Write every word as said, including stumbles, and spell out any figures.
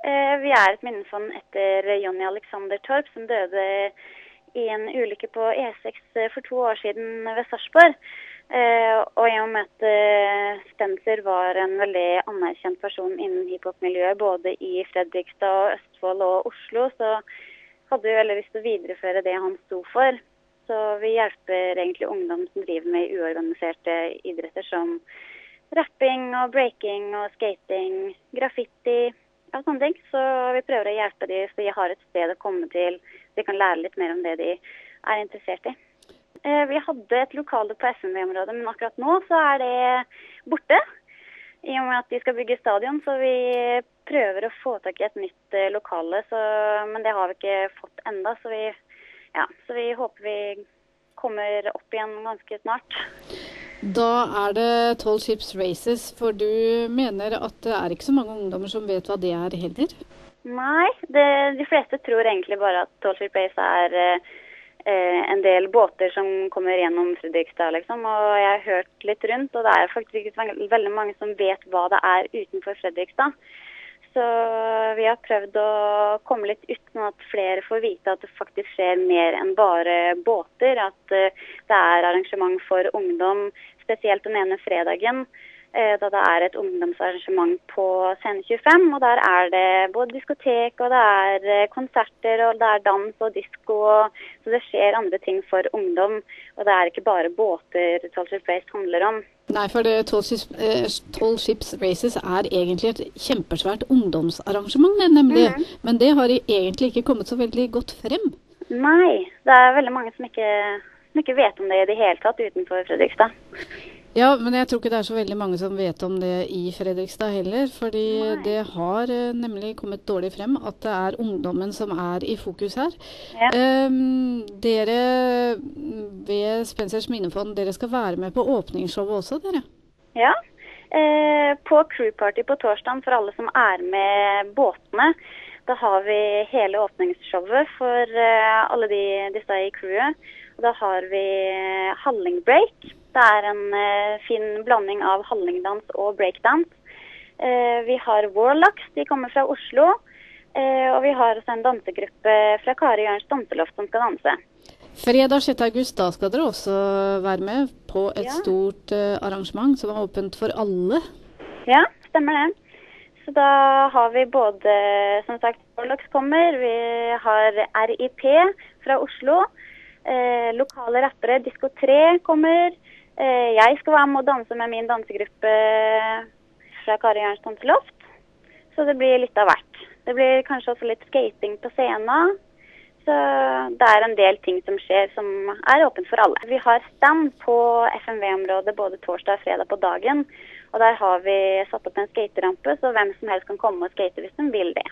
Eh, vi er et minnefond etter Jonny Alexander Torp, som døde i en ulykke på E seks for to år siden ved Sarpsborg. Eh, og i og med at eh, Spencer var en veldig anerkjent person innen hiphop-miljøet, både i Fredrikstad, Østfold og Oslo, så hadde vi veldig lyst til å videreføre det han sto for. Så vi hjelper egentlig ungdom som driver med uorganiserte idretter som rapping og breaking og skating, graffiti og sånne ting. Så vi prøver å hjelpe dem så de har et sted å komme til, så de kan lære litt mer om det de er interessert i. Vi hadde et lokale på F M V-området, men akkurat nå så er det borte. I og med at de skal bygge stadion, så vi prøver å få tak i et nytt lokale, så, men det har vi ikke fått enda, så vi, ja, så vi håper vi kommer opp igjen ganske snart. Da er det Tall Ships Races, for du mener at det er ikke så mange ungdommer som vet hva det er heller? Nei, det, de fleste tror egentlig bare at Tall Ships Races er eh, en del båter som kommer gjennom Fredrikstad, liksom, og jeg har hørt litt rundt, og det er faktisk ikke veldig mange som vet hva det er utenfor Fredrikstad. Så vi har prøvd å komme litt ut, sånn at flere får vite at det faktisk skjer mer enn bare båter, at uh, det er arrangement for ungdom, spesielt den ene fredagen, uh, da det er et ungdomsarrangement på Scene tjuefem, og der er det både diskotek, og det er uh, konserter, og det er dans og disko, og, så det skjer andre ting for ungdom, og det er ikke bare båter Tall Ships Races handler om. Nei, for det, Tall Ships, eh, Tall Ships Races er egentlig et kjempesvært ungdomsarrangement, nemlig. Mm-hmm. Men det har egentlig ikke kommet så veldig godt frem. Nei, det er veldig mange som ikke, som ikke vet om det i det hele tatt utenfor Fredrikstad. Ja, men jeg tror ikke det er så veldig mange som vet om det i Fredrikstad heller, fordi Nei. Det har eh, nemlig kommet dårlig frem at det er ungdommen som er i fokus her. Ja. Um, dere ved Spencers minnefond, dere skal være med på åpningsshowet også, dere? Ja, eh, på Crew Party på torsdagen for alle som er med båtene. Da har vi hele åpningsshowet for eh, alle de, disse i crewet. Og da har vi Halling Break. Det er en uh, fin blanding av hallingdans og breakdance. Uh, vi har Warlocks, de kommer fra Oslo. Uh, og vi har også en dansegruppe fra Kari Jørns Danseloft som skal danse. Fredag sjette august, da skal dere også være med på et ja. stort uh, arrangement som er åpent for alle. Ja, stemmer det. Så da har vi både, som sagt, Warlocks kommer. Vi har R I P fra Oslo. Uh, lokale rappere, Disko tre kommer. Jeg skal være med å danse med min dansegruppe fra Kari Jørns Danseloft, så det blir litt av hvert. Det blir kanskje også litt skating på scenen, så det er en del ting som skjer som er åpent for alle. Vi har stand på F M V-området både torsdag og fredag på dagen, og der har vi satt opp en skaterampe, så hvem som helst kan komme og skate hvis de vil det.